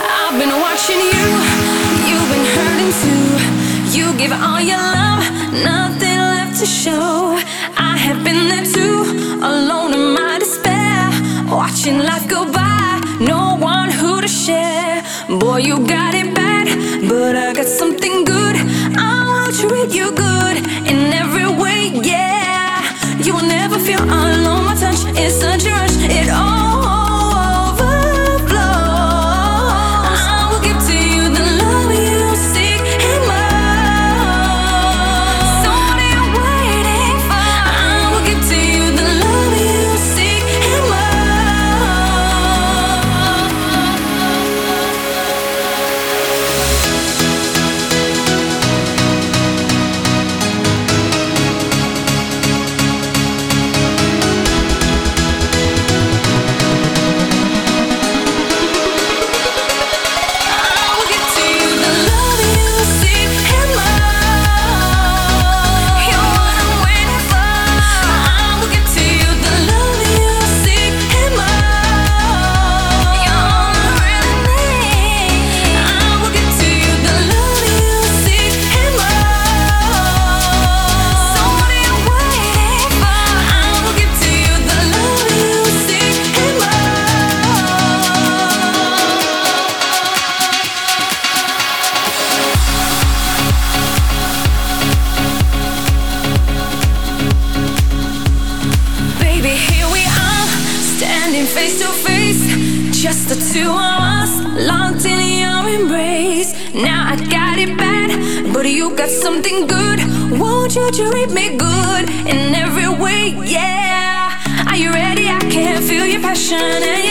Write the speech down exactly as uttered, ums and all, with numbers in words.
I've been watching you, you've been hurting too. You give all your love, nothing left to show. I have been there too, alone in my despair, watching life go by, no one who to share. Boy, you got it bad, but I got something good. I will treat you good in every way, yeah. You will never feel alone, my touch is such a rush, it all face to face, just the two of us, locked in your embrace. Now I got it bad, but you got something good. Won't you treat me good in every way, yeah. Are you ready? I can feel your passion and